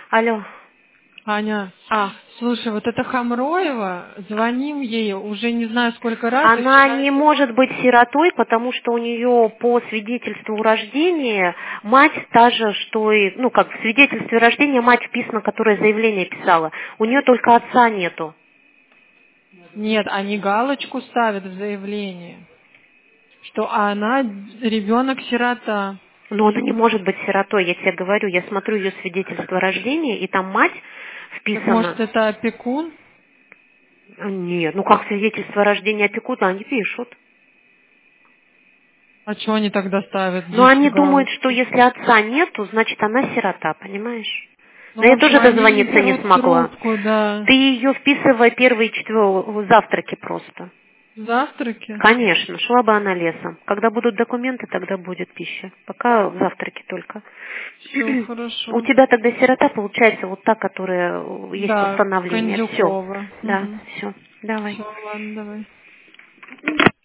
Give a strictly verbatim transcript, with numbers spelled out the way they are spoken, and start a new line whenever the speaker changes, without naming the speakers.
Алло.
Аня,
А.
слушай, вот эта Хамроева, звоним ей уже не знаю сколько раз.
Она
вчера...
не может быть сиротой, потому что у нее по свидетельству о рождении мать та же, что и, ну как в свидетельстве о рождении мать вписана, которая заявление писала. У нее только отца нету.
Нет, они галочку ставят в заявлении, что она ребенок-сирота.
Но она не может быть сиротой, я тебе говорю, я смотрю ее свидетельство о рождении, и там мать
Так
вписана.
может это опекун?
Нет, ну как свидетельство о рождении опекуна, они пишут.
А что они тогда ставят
Но
здесь
они думают,
галочку?
что если отца нету, значит она сирота, понимаешь?
Ну,
Но
в
я
общем,
тоже
они не
дозвониться не
берут
смогла.
трубку, да.
Ты ее вписывай первые четыре завтраки просто.
Завтраки?
Конечно, шла бы она лесом. Когда будут документы, тогда будет пища. Пока завтраки только.
Все
У
хорошо.
тебя тогда сирота получается вот та, которая есть в
Да,
установлении. Все.
Кондюкова.
Да,
Угу.
все. Давай.
Все, ладно, давай.